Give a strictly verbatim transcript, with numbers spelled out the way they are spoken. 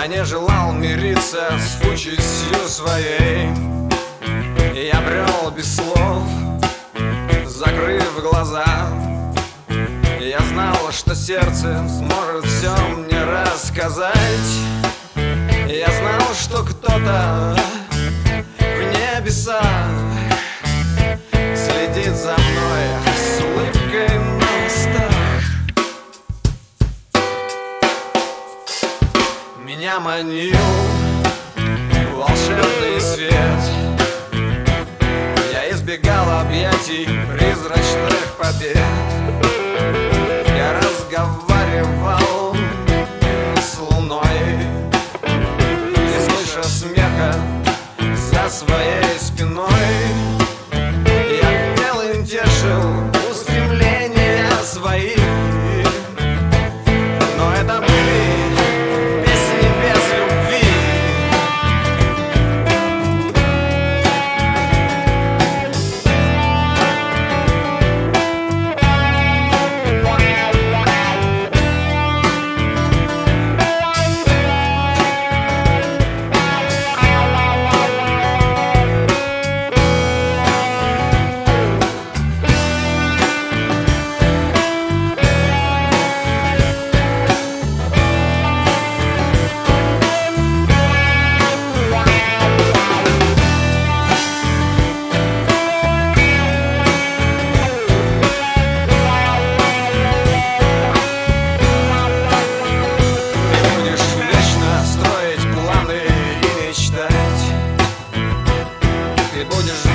Я не желал мириться с участью своей. Я брел без слов, закрыв глаза. Я знал, что сердце сможет все мне рассказать. Я знал, что кто-то в небесах следит за мной с улыбкой на устах. Меня манил волшебный свет. Я избегал объятий призрачных побед. Я разговаривал с луной, не слыша смеха за своей спиной. Я пел и тешил устремления свои, но это были песни без любви. Ты будешь